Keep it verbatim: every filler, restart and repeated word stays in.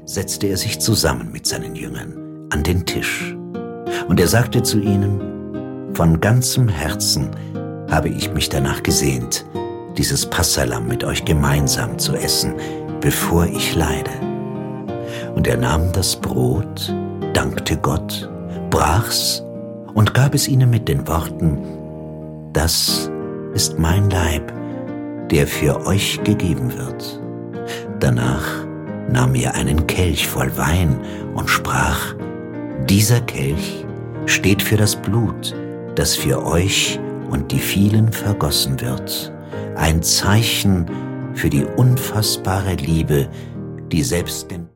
setzte er sich zusammen mit seinen Jüngern an den Tisch. Und er sagte zu ihnen: Von ganzem Herzen habe ich mich danach gesehnt, dieses Passahlamm mit euch gemeinsam zu essen, bevor ich leide. Und er nahm das Brot, dankte Gott, brach's und gab es ihnen mit den Worten: Das ist mein Leib, der für euch gegeben wird. Danach nahm er einen Kelch voll Wein und sprach: Dieser Kelch steht für das Blut, das für euch und die vielen vergossen wird, ein Zeichen für die unfassbare Liebe, die selbst den